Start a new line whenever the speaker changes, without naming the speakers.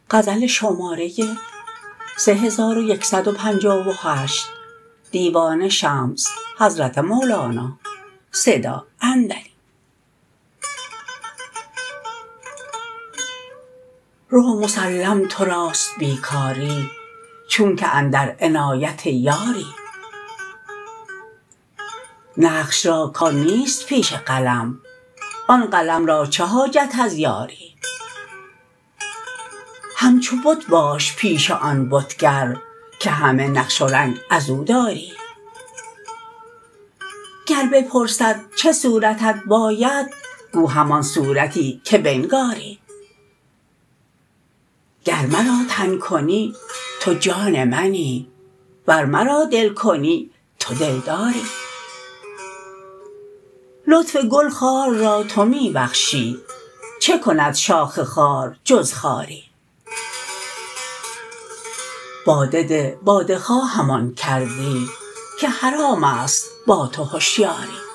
غزل شماره 3158 دیوان شمس حضرت مولانا صدا اندری. رو مسلم تو راست بیکاری، چون که اندر عنایت یاری. نقش را کان نیست پیش قلم، آن قلم را چه حاجت از یاری. همچو بت باش پیش آن بتگر، که همه نقش و رنگ از او داری. گر بپرسد چه صورتت باید، گو همان صورتی که بنگاری. گر مرا تن کنی تو جان منی، ور مرا دل کنی تو دلداری. لطف گل خار را تو می بخشی، چه کند شاخ خار جز خاری. باده ده باده خواهمان کردی، که حرام است با تو هشیاری.